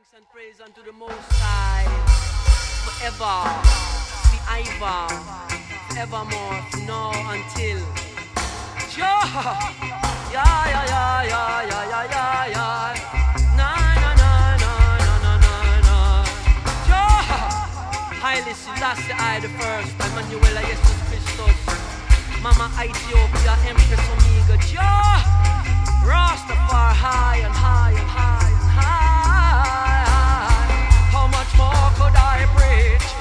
Thanks and praise unto the Most High, forever, forever, forevermore, from now until. Yeah, yeah, yeah, yeah, yeah, yeah, yeah, yeah. Nah, nah, nah, nah, nah, nah, nah, nah. Yeah. Haile Selassie I the first, Emmanuel Jesus Christus, Mama Ethiopia, Empress Omega. Yeah. Rastafari high and high and high and high. How much more could I preach?